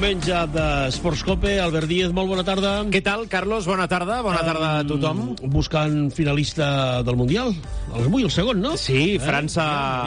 Diumenge d'Esports Cope. Albert Díez, molt bona tarda. Què tal, Carlos? Bona tarda. Bona tarda a tothom. Buscant finalista del Mundial. Avui el segon, no? Sí, França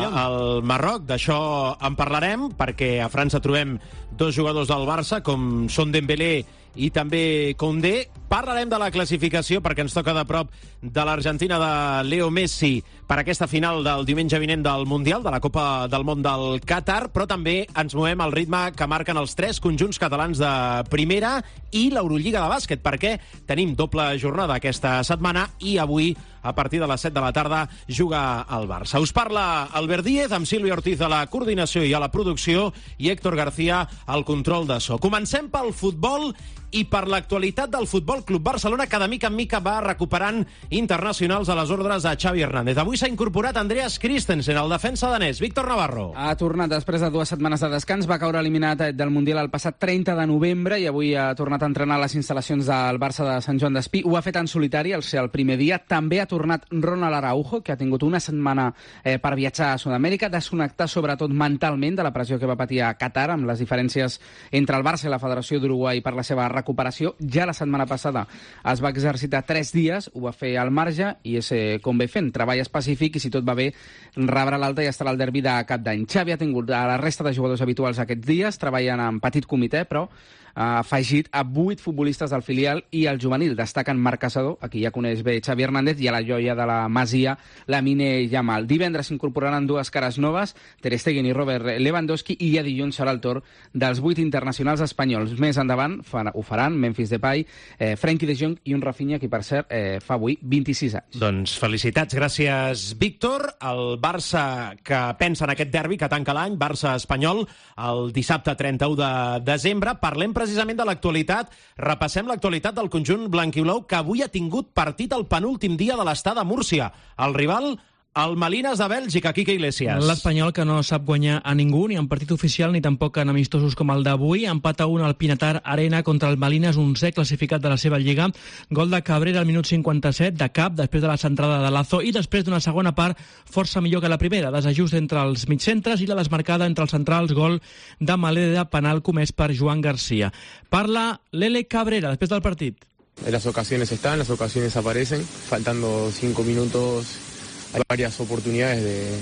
al Marroc. D'això en parlarem, perquè a França trobem dos jugadors del Barça, com són Dembélé i també Koundé. Parlarem de la classificació, perquè ens toca de prop de l'Argentina de Leo Messi per aquesta final del diumenge vinent del Mundial, de la Copa del Món del Qatar, però també ens movem al ritme que marquen els tres conjunts catalans de primera i l'Eurolliga de bàsquet, perquè tenim doble jornada aquesta setmana i avui, a partir de les 7 de la tarda, juga el Barça. Us parla Albert Díez, amb Sílvia Ortiz a la coordinació i a la producció i Héctor García al control de so. Comencem pel futbol i per l'actualitat del Futbol Club Barcelona, que de mica en mica va recuperant internacionals a les ordres de Xavi Hernández. Avui s'ha incorporat Andreas Christensen, el defensa danès. Víctor Navarro. Ha tornat després de 2 setmanes de descans, va caure eliminat del Mundial el passat 30 de novembre i avui ha tornat a entrenar a les instal·lacions del Barça de Sant Joan d'Espí. Ho ha fet en solitari, al ser el primer dia. També ha tornat Ronald Araujo, que ha tingut una setmana per viatjar a Sud-amèrica, desconnectar sobretot mentalment de la pressió que va patir a Qatar, amb les diferències entre el Barça i la Federació d'Uruguai per la seva recuperació. Ja la setmana passada es va exercitar 3 dies, ho va fer al marge i és com ve fent, treball específic i si tot va bé rebrà l'alta i estarà al derbi de Cap d'Any. Xavi ha tingut a la resta de jugadors habituals aquests dies, treballant en petit comitè, però ha afegit a 8 futbolistes del filial i el juvenil. Destaquen Marc Caçador, a qui ja coneix bé Xavi Hernández, i a la joia de la Masia, Lamine Yamal. Divendres s'incorporaran 2 cares noves, Ter Stegen i Robert Lewandowski, i ja dilluns serà el torn dels 8 internacionals espanyols. Més endavant ho faran Memphis Depay, Frenkie de Jong i un Rafinha, que per cert fa avui 26 anys. Doncs felicitats, gràcies Víctor. El Barça que pensa en aquest derbi que tanca l'any, Barça-Espanyol, el dissabte 31 de desembre. Parlem precisament de l'actualitat. Repassem l'actualitat del conjunt blanquiblau, que avui ha tingut partit el penúltim dia de l'estada a Múrcia. El rival, el Malines de Bèlgica, Quique Iglesias. L'Espanyol, que no sap guanyar a ningú, ni en partit oficial ni tampoc en amistosos com el d'avui. Empat a 1 al Pinatar Arena contra el Malines, 11è classificat de la seva lliga. Gol de Cabrera al minut 57, de cap, després de la centrada de Lazo, i després d'una segona part força millor que la primera. Desajust entre els mitcentres i la desmarcada entre els centrals, gol de Maleda, penal comès per Joan García. Parla Lele Cabrera després del partit. Las ocasiones están, las ocasiones aparecen. Faltando 5 minutos hay varias oportunidades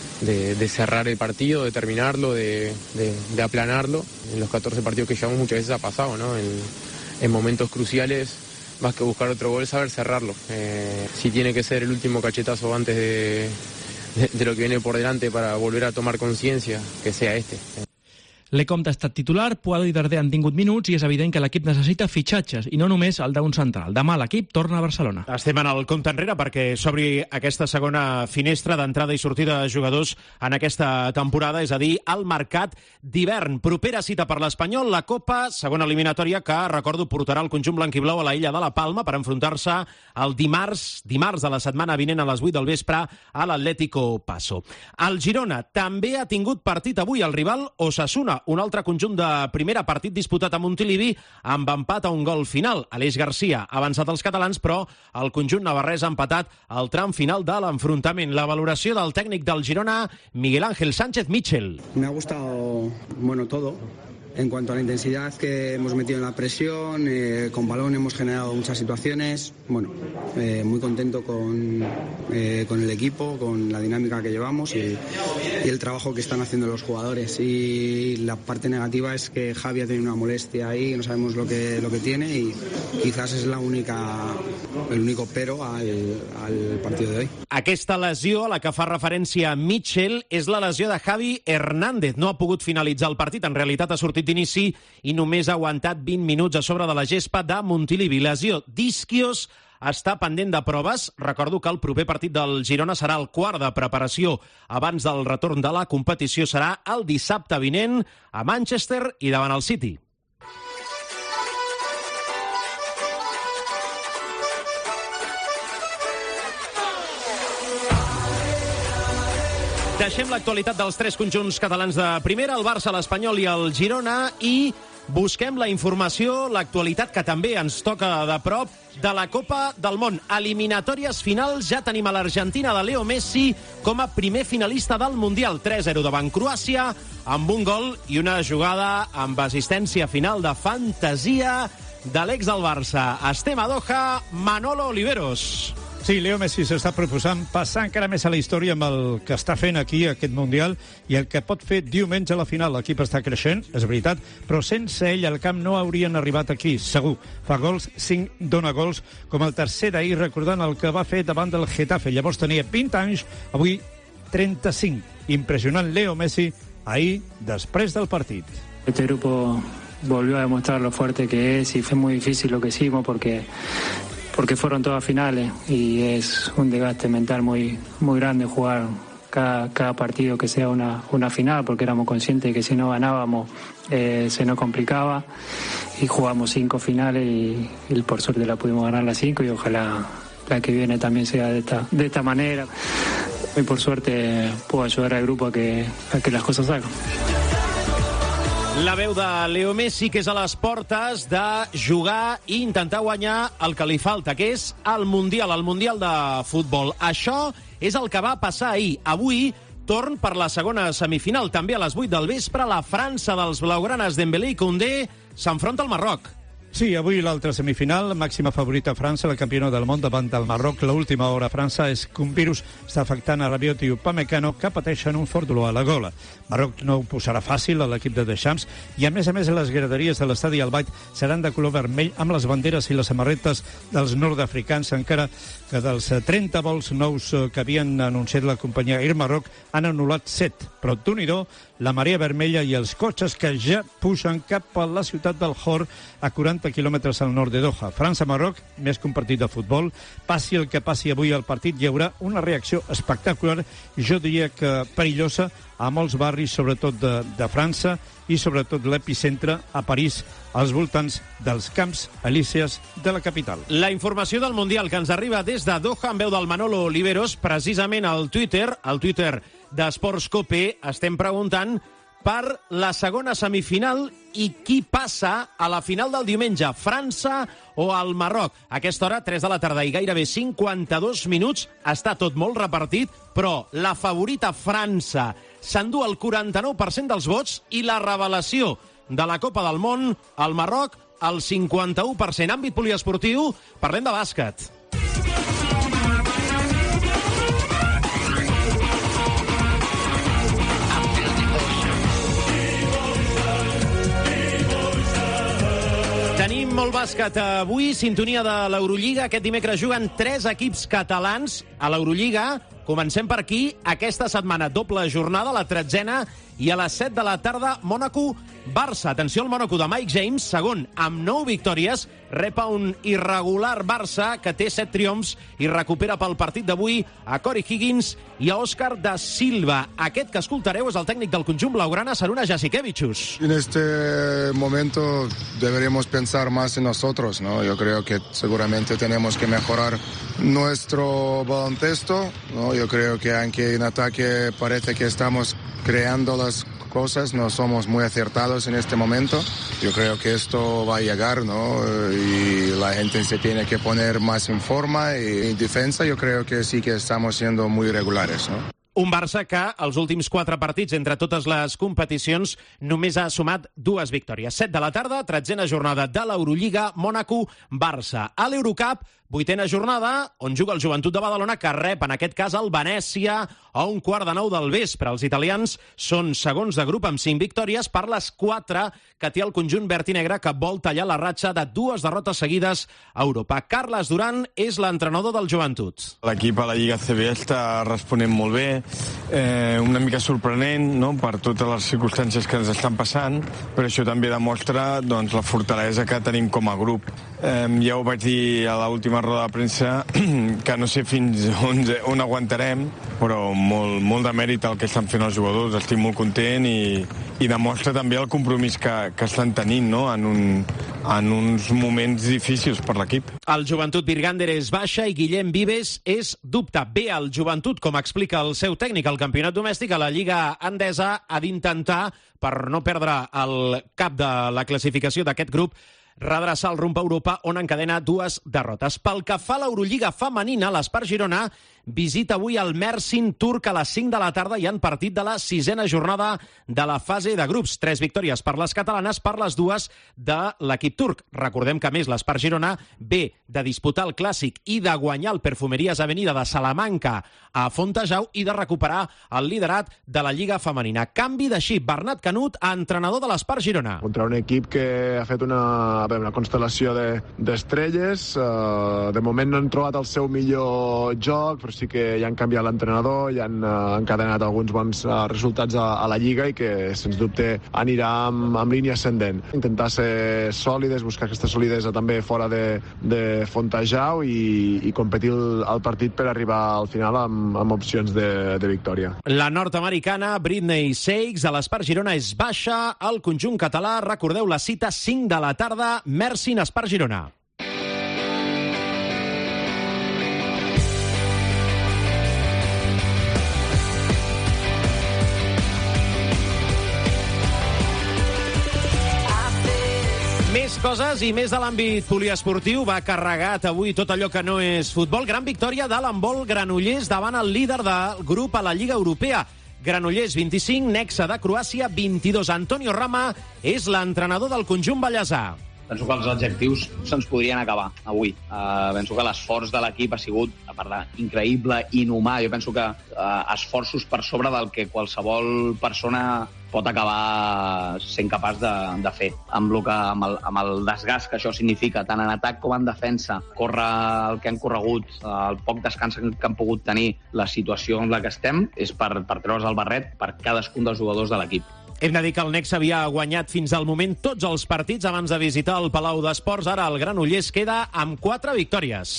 de cerrar el partido, de terminarlo, de aplanarlo. En los 14 partidos que llevamos muchas veces ha pasado, ¿no? En momentos cruciales, más que buscar otro gol, saber cerrarlo. Si tiene que ser el último cachetazo antes de lo que viene por delante para volver a tomar conciencia, que sea este. Lecomte ha estat titular, Puado i Darder han tingut minuts i és evident que l'equip necessita fitxatges i no només el d'un central. Demà l'equip torna a Barcelona. Estem en el compte enrere perquè s'obri aquesta segona finestra d'entrada i sortida de jugadors en aquesta temporada, és a dir, el mercat d'hivern. Propera cita per l'Espanyol, la Copa, segona eliminatòria que, recordo, portarà el conjunt blanquiblau a la illa de la Palma per enfrontar-se el dimarts de la setmana vinent a les 8 del vespre a l'Atlético Paso. El Girona també ha tingut partit avui, el rival Osasuna, un altre conjunt de primera, partit disputat a Montilivi amb empat a un gol final. Aleix Garcia ha avançat els catalans, però el conjunt navarrès ha empatat al tram final de l'enfrontament. La valoració del tècnic del Girona, Miguel Ángel Sánchez Michel. Me ha gustado, todo. En cuanto a la intensidad que hemos metido en la presión, con balón hemos generado muchas situaciones. Muy contento con el equipo, con la dinámica que llevamos y el trabajo que están haciendo los jugadores. Y la parte negativa es que Javi ha tenido una molestia ahí, no sabemos lo que tiene y quizás es el único pero al partido de hoy. Aquesta lesió a la que fa referència Mitchell és la lesió de Javi Hernández. No ha pogut finalitzar el partit, en realitat ha sortit d'inici i només ha aguantat 20 minuts a sobre de la gespa de Montilivi. Lesió d'isquios, està pendent de proves. Recordo que el proper partit del Girona serà el quart de preparació abans del retorn de la competició. Serà el dissabte vinent a Manchester i davant el City. Deixem l'actualitat dels tres conjunts catalans de primera, el Barça, l'Espanyol i el Girona, i busquem la informació, l'actualitat que també ens toca de prop de la Copa del Món. Eliminatòries finals, ja tenim a l'Argentina de Leo Messi com a primer finalista del Mundial. 3-0 davant Croàcia, amb un gol i una jugada amb assistència final de fantasia de l'ex del Barça. Estem a Doha, Manolo Oliveros. Sí, Leo Messi s'està proposant passar encara més a la història amb el que està fent aquí, aquest Mundial, i el que pot fer diumenge a la final. L'equip està creixent, és veritat, però sense ell al camp no haurien arribat aquí, segur. Fa gols, 5 dona gols, com el tercer d'ahir, recordant el que va fer davant del Getafe. Llavors tenia 20 anys, avui 35. Impressionant Leo Messi ahir, després del partit. Este grupo volvió a demostrar lo fuerte que es y fue muy difícil lo que hicimos porque fueron todas finales y es un desgaste mental muy grande jugar cada partido que sea una final, porque éramos conscientes de que si no ganábamos se nos complicaba, y jugamos 5 finales y por suerte la pudimos ganar las 5 y ojalá la que viene también sea de esta manera. Y por suerte puedo ayudar al grupo a que las cosas salgan. La veu de Leo Messi, que és a les portes de jugar i intentar guanyar el que li falta, que és el Mundial de futbol. Això és el que va passar ahir. Avui, torn per la segona semifinal. També a les 8 del vespre, la França dels blaugranes Dembélé i Koundé s'enfronta al Marroc. Sí, avui l'altra semifinal, màxima favorita França, la campiona del món davant del Marroc. L'última hora a França és que un virus està afectant a Rabiot i Upamecano, que pateixen un fort dolor a la gola. Marroc no ho posarà fàcil a l'equip de Deschamps, i a més les graderies de l'estadi Al Bayt seran de color vermell amb les banderes i les samarretes dels nord-africans, encara que dels 30 vols nous que havien anunciat la companyia Air Maroc han anul·lat 7. Però Déu-n'hi-do, la marea vermella i els cotxes que ja pugen cap a la ciutat del Hor, a 40 quilòmetres al nord de Doha. França-Marroc, més que un partit de futbol. Passi el que passi avui al partit, hi haurà una reacció espectacular, jo diria que perillosa, a molts barris, sobretot de França, i sobretot l'epicentre a París, als voltants dels Camps Elísees de la capital. La informació del Mundial que ens arriba des de Doha en veu del Manolo Oliveros, precisament al Twitter d'Esports Cope, estem preguntant per la segona semifinal i qui passa a la final del diumenge, França o el Marroc. A aquesta hora, 3 de la tarda i gairebé 52 minuts, està tot molt repartit, però la favorita França s'endú el 49% dels vots i la revelació de la Copa del Món, el Marroc, el 51%. Àmbit poliesportiu, parlem de bàsquet. Tenim molt bàsquet avui, sintonia de l'Eurolliga. Aquest dimecres juguen 3 equips catalans a l'Eurolliga. Comencem per aquí. Aquesta setmana doble jornada, la 13a, i a les 7 de la tarda, Mònaco-Barça. Atenció al Mònaco de Mike James, segon amb 9 victòries, rep a un irregular Barça que té 7 triomfs i recupera pel partit d'avui a Corey Higgins i a Òscar da Silva. Aquest que escoltareu és el tècnic del conjunt blaugrana, Šarūnas Jasikevičius. En este momento deberíamos pensar más en nosotros, ¿no? Yo creo que seguramente tenemos que mejorar nuestro baloncesto, ¿no? Yo creo que aunque en ataque parece que estamos creando las cosas, no somos muy acertados en este momento. Yo creo que esto va a llegar, ¿no? Y la gente se tiene que poner más en forma, y en defensa yo creo que sí que estamos siendo muy regulares, ¿no? Un Barça que els últims 4 partits entre totes les competicions només ha sumat 2 victòries. 7 de la tarda, 13a jornada de l'Eurolliga, Mònaco-Barça. A l'Eurocup, 8a jornada, on juga el Joventut de Badalona, que rep, en aquest cas, el Venècia, a 8:45 del vespre. Els italians són segons de grup amb 5 victòries per les 4 que té el conjunt verd i negre, que vol tallar la ratxa de 2 derrotes seguides a Europa. Carles Duran és l'entrenador del Joventut. L'equip a la Lliga CB està responent molt bé, una mica sorprenent, no?, per totes les circumstàncies que ens estan passant, però això també demostra, doncs, la fortalesa que tenim com a grup. Ja ho vaig dir a l'última roda de premsa, que no sé fins on aguantarem, però molt de mèrit el que estan fent els jugadors. Estic molt content i demostra també el compromís que estan tenint, no? en uns moments difícils per l'equip. El Joventut Virgander és baixa i Guillem Vives és dubte. Bé, el Joventut, com explica el seu tècnic al campionat domèstic, a la Lliga Endesa ha d'intentar, per no perdre el cap de la classificació d'aquest grup, redreçar el rumb a Europa, on encadena 2 derrotes. Pel que fa a l'Eurolliga femenina, l'Espart Girona visita avui el Mersin turc a les 5 de la tarda i en partit de la 6a jornada de la fase de grups. 3 victòries per les catalanes, per les 2 de l'equip turc. Recordem que, a més, l'Espart Girona ve de disputar el Clàssic i de guanyar el Perfumeries Avenida de Salamanca a Fontejau i de recuperar el liderat de la Lliga femenina. Canvi de xip, Bernat Canut, entrenador de l'Espart Girona. Contra un equip que ha fet una constel·lació d'estrelles. De moment no han trobat el seu millor joc, però sí que ja han canviat l'entrenador, ja han encadenat alguns bons resultats a la Lliga i que, sens dubte, anirà amb línia ascendent. Intentar ser sòlides, buscar aquesta solidesa també fora de Fontejau i competir el partit per arribar al final amb opcions de victòria. La nord-americana Britney Seix a l'Espart Girona és baixa. Al conjunt català, recordeu la cita, 5 de la tarda, Mersin Espart Girona. Més coses i més de l'àmbit poliesportiu. Va carregat avui tot allò que no és futbol. Gran victòria de l'handbol Granollers davant el líder del grup a la Lliga Europea. Granollers 25, Nexe de Croàcia 22. Antonio Rama és l'entrenador del conjunt ballesà. Penso que els adjectius se'ns podrien acabar avui. Penso que l'esforç de l'equip ha sigut, a part d'increïble, inhumà. Jo penso que esforços per sobre del que qualsevol persona pot acabar sent capaç de fer. Amb el desgast que això significa, tant en atac com en defensa, córrer el que han corregut, el poc descans que han pogut tenir, la situació en la que estem, és per treure's el barret per cadascun dels jugadors de l'equip. Hem de dir que el Nexe havia guanyat fins al moment tots els partits abans de visitar el Palau d'Esports. Ara el Granollers queda amb 4 victòries.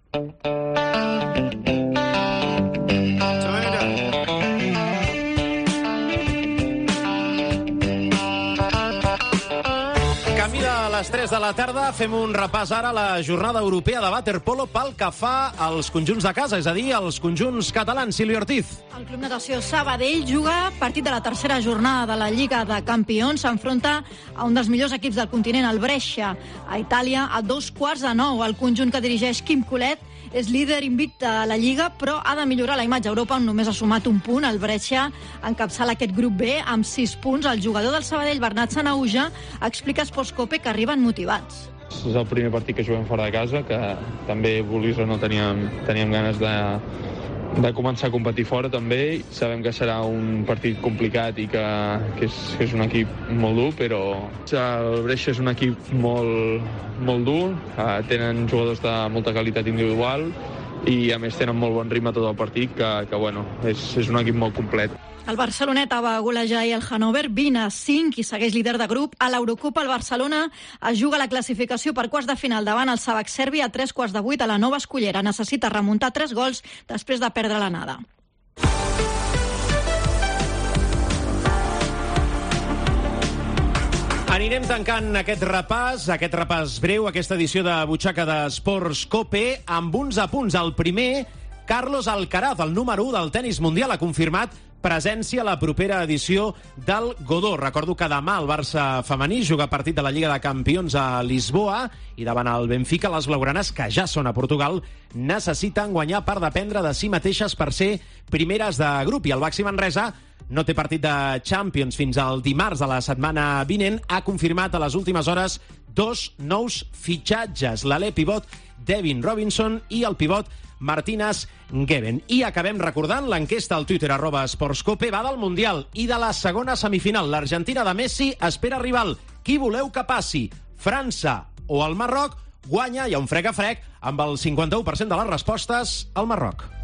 Camí de les 3 de la tarda, fem un repàs ara a la jornada europea de waterpolo pel que fa als conjunts de casa, és a dir, als conjunts catalans. Sílvia Ortiz. El Club Natació Sabadell juga partit de la tercera jornada de la Lliga de Campions. S'enfronta a un dels millors equips del continent, el Brescia, a Itàlia, a 8:45. El conjunt que dirigeix Quim Colet és líder invicte a la Lliga, però ha de millorar la imatge a Europa, on només ha sumat un punt. El Brescia encapçala aquest grup B amb 6 punts. El jugador del Sabadell, Bernat Sanauja, explica a Sportscope que arriben motivats. És el primer partit que juguem fora de casa, que també, vulguis o no, teníem ganes de començar a competir fora també. Sabem que serà un partit complicat i que és un equip molt dur, però el Brescia és un equip molt dur, tenen jugadors de molta qualitat individual i a més tenen molt bon ritme tot el partit, que bueno, és un equip molt complet. El Barceloneta va golejar ahir el Hannover 20-5 i segueix líder de grup. A l'Eurocopa el Barcelona es juga la classificació per quarts de final davant el Sabac Serbi a 7:45 a la Nova Escullera. Necessita remuntar 3 gols després de perdre l'anada. Anirem tancant aquest repàs breu, aquesta edició de Butxaca d'Esports Cope, amb uns apunts. El primer, Carlos Alcaraz, el número 1 del tenis mundial, ha confirmat presència a la propera edició del Godó. Recordo que demà el Barça femení juga partit de la Lliga de Campions a Lisboa i davant el Benfica, les blaugranes, que ja són a Portugal, necessiten guanyar per dependre de si mateixes per ser primeres de grup. I el Baxi Manresa no té partit de Champions fins al dimarts de la setmana vinent. Ha confirmat a les últimes hores 2 nous fitxatges, l'alè pivot Devin Robinson i el pivot Martínez Geben. I acabem recordant l'enquesta al Twitter @Sportscope, va del Mundial i de la segona semifinal. L'Argentina de Messi espera rival. Qui voleu que passi? França o el Marroc? Guanya, hi ha un frec a frec, amb el 51% de les respostes, al Marroc.